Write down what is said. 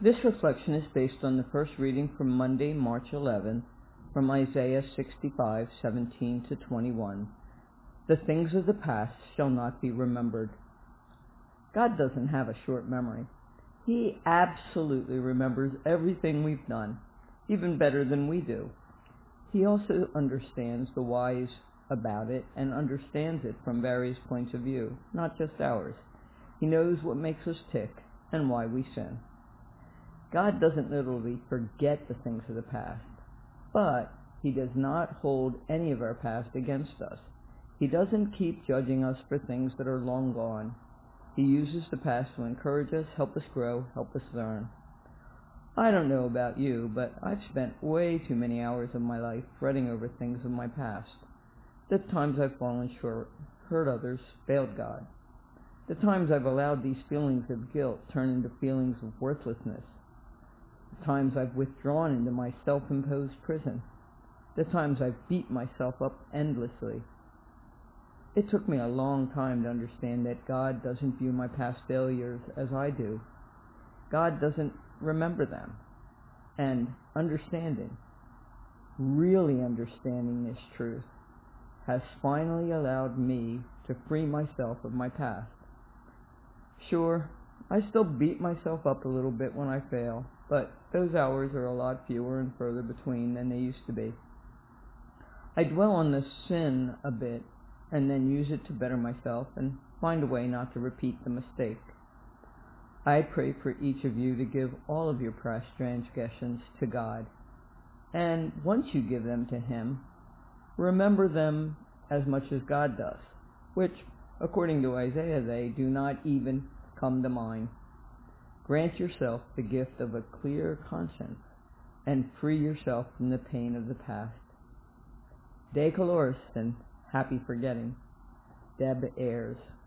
This reflection is based on the first reading from Monday, March 11th, from Isaiah 65:17-21. The things of the past shall not be remembered. God doesn't have a short memory. He absolutely remembers everything we've done, even better than we do. He also understands the whys about it and understands it from various points of view, not just ours. He knows what makes us tick and why we sin. God doesn't literally forget the things of the past, but He does not hold any of our past against us. He doesn't keep judging us for things that are long gone. He uses the past to encourage us, help us grow, help us learn. I don't know about you, but I've spent way too many hours of my life fretting over things of my past. The times I've fallen short, hurt others, failed God. The times I've allowed these feelings of guilt turn into feelings of worthlessness. The times I've withdrawn into my self-imposed prison. The times I've beat myself up endlessly. It took me a long time to understand that God doesn't view my past failures as I do. God doesn't remember them. And really understanding this truth, has finally allowed me to free myself of my past. Sure, I still beat myself up a little bit when I fail, but those hours are a lot fewer and further between than they used to be. I dwell on the sin a bit and then use it to better myself and find a way not to repeat the mistake. I pray for each of you to give all of your past transgressions to God, and once you give them to Him, remember them as much as God does, which, according to Isaiah, they do not even come to mind. Grant yourself the gift of a clear conscience and free yourself from the pain of the past. De Colores, and happy forgetting. Deb Ayers.